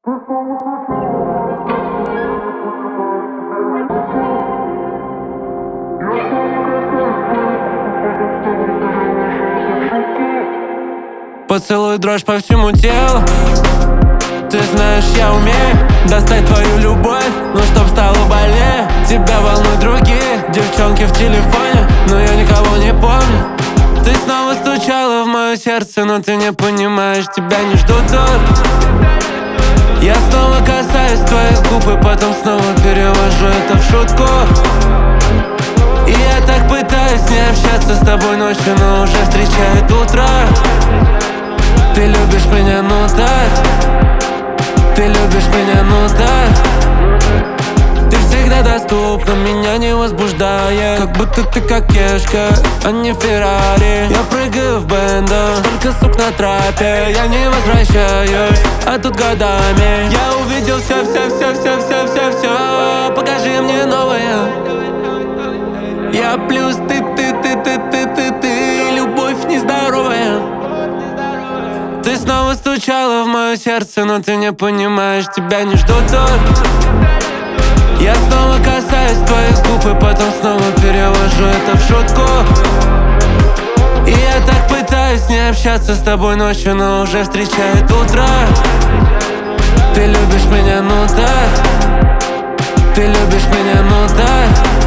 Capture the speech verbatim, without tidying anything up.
Поцелуй, дрожь по всему телу. Ты знаешь, я умею достать твою любовь, но чтоб стало больнее. Тебя волнуют другие девчонки в телефоне, но я никого не помню. Ты снова стучала в мое сердце, но ты не понимаешь, тебя не ждут тут. Я снова касаюсь твоих губ и потом снова перевожу это в шутку. И я так пытаюсь не общаться с тобой ночью, но уже встречает утро. Ты любишь меня, ну так. Ты любишь меня, ну так. Ты всегда доступна, меня не возбуждая. Как будто ты кокешка, а не Феррари. Я прыгаю в бендах, столько сук на трапе. Я не возвращаюсь, а тут годами я увидел все, все, все, все, все, все, все. Покажи мне новое. Я плюс ты, ты, ты, ты, ты, ты, ты. Любовь нездоровая. Ты снова стучала в мое сердце, но ты не понимаешь, тебя не ждут тут. Я снова касаюсь твоих губ и потом снова перевожу это в шутку. И я так пытаюсь не общаться с тобой ночью, но уже встречает утро. Ты любишь меня, ну так. Ты любишь меня, ну так.